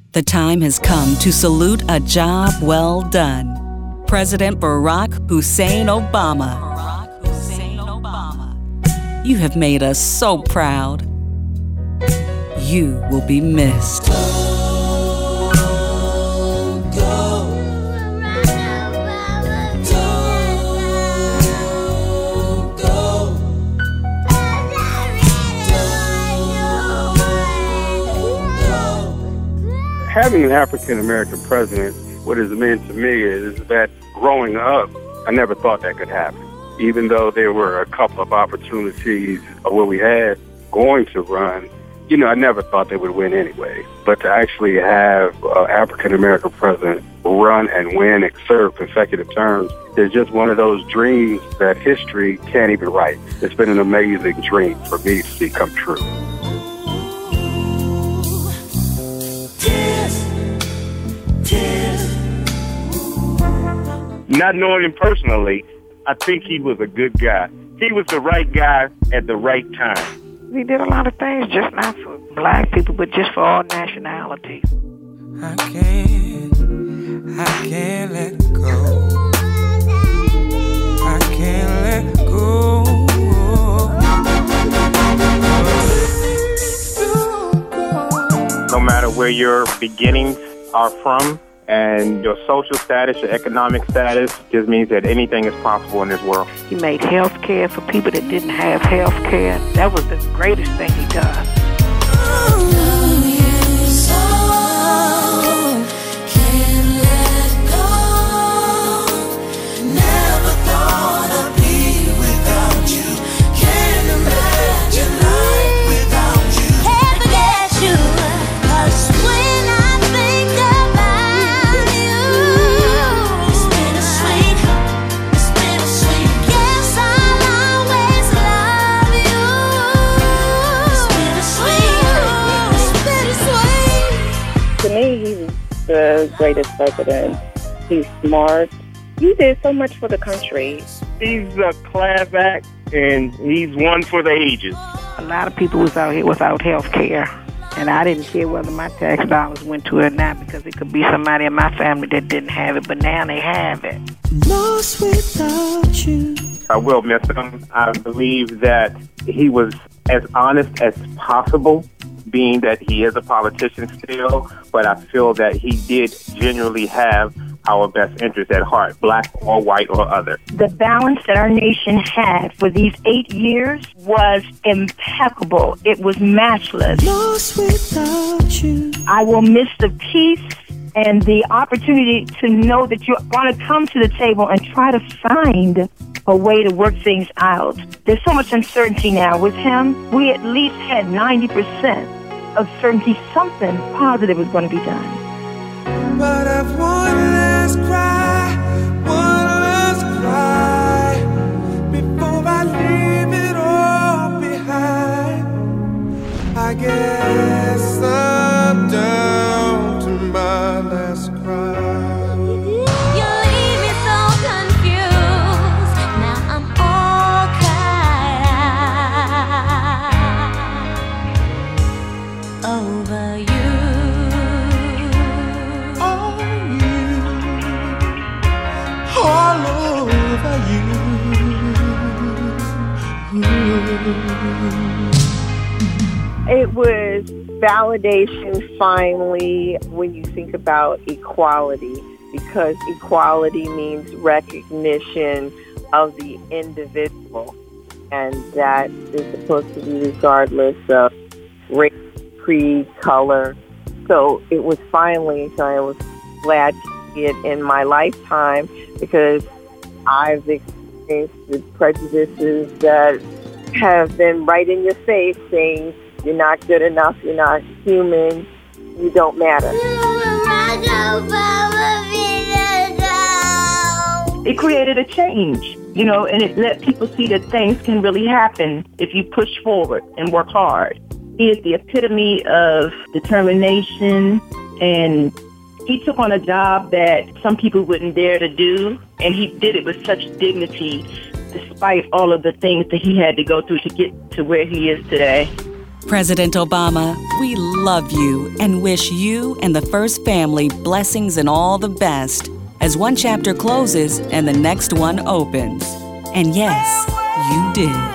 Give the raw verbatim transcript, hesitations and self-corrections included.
The time has come to salute a job well done. President Barack Hussein Obama. Barack Hussein Obama. You have made us so proud. You will be missed. Having an African-American president, what it's meant to me is that growing up, I never thought that could happen. Even though there were a couple of opportunities where we had going to run, you know, I never thought they would win anyway. But to actually have an African-American president run and win and serve consecutive terms is just one of those dreams that history can't even write. It's been an amazing dream for me to see come true. Not knowing him personally, I think he was a good guy. He was the right guy at the right time. He did a lot of things, just not for black people, but just for all nationalities. I can't, I can't let go. I can't let go. No matter where your beginnings are from, and your social status, your economic status, just means that anything is possible in this world. He made health care for people that didn't have health care. That was the greatest thing he done. The greatest president. He's smart. He did so much for the country. He's a class act, and he's one for the ages. A lot of people was out here without health care, and I didn't care whether my tax dollars went to it or not, because it could be somebody in my family that didn't have it, but now they have it. Lost without you. I will miss him. I believe that he was as honest as possible, being that he is a politician still, but I feel that he did genuinely have our best interest at heart, black or white or other. The balance that our nation had for these eight years was impeccable. It was matchless. Lost without you. I will miss the peace and the opportunity to know that you're going to come to the table and try to find a way to work things out. There's so much uncertainty now. With him, we at least had ninety percent of certainty something positive was going to be done. But I've one last cry, one last cry, before I leave it all behind. I guess I'm down to my last cry. Over you, oh, you, all over you. It was validation finally when you think about equality, because equality means recognition of the individual, and that is supposed to be regardless of race, creed, color. So it was finally, so I was glad to see it in my lifetime, because I've experienced the prejudices that have been right in your face saying you're not good enough, you're not human, you don't matter. It created a change, you know, and it let people see that things can really happen if you push forward and work hard. He is the epitome of determination, and he took on a job that some people wouldn't dare to do, and he did it with such dignity, despite all of the things that he had to go through to get to where he is today. President Obama, we love you and wish you and the First Family blessings and all the best as one chapter closes and the next one opens. And yes, you did.